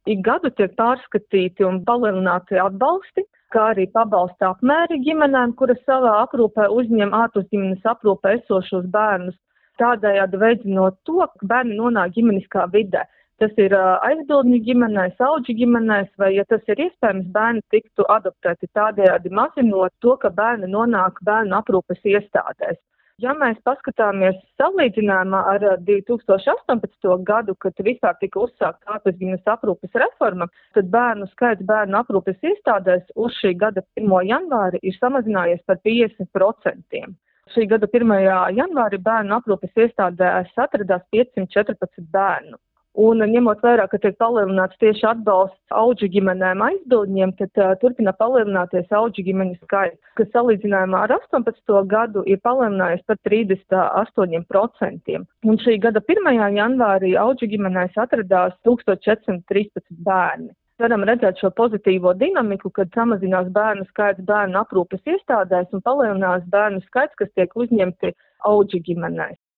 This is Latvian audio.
Ik gadu tiek pārskatīti un palielināti atbalsti, kā arī pabalsta apmēri ģimenēm, kuras savā aprūpē uzņem ārpus ģimenes aprūpē esošos bērnus, tādējādi veicinot to, ka bērni nonāk ģimeniskā vidē. Tas ir aizbildņu ģimenēs, auģu ģimenēs, vai, ja tas ir iespējams, bērni tiktu adoptēti, tādējādi mazinot to, ka bērni nonāk bērnu aprūpes iestādēs. Ja mēs paskatāmies salīdzinājumā ar 2018. gadu, kad vispār tika uzsākta ārpusģimenes aprūpes reforma, tad bērnu skaits bērnu aprūpes iestādēs uz šī gada 1. janvāri ir samazinājies par 50%. Šī gada 1. janvāri bērnu aprūpes iestādēs atradās 514 bērnu. Un ņemot vērā, ka tiek palielināts tieši atbalsts auģu ģimenēm aizbildņiem, tad turpina palielināties auģu ģimeņu skaits, kas salīdzinājumā ar 18. gadu ir palielinājies par 38%. Un šī gada 1. janvārī auģu ģimenēs atradās 1413 bērni. Varam redzēt šo pozitīvo dinamiku, kad samazinās bērnu skaits bērnu aprūpes iestādēs un palielinās bērnu skaits, kas tiek uzņemti auģu ģimenēs.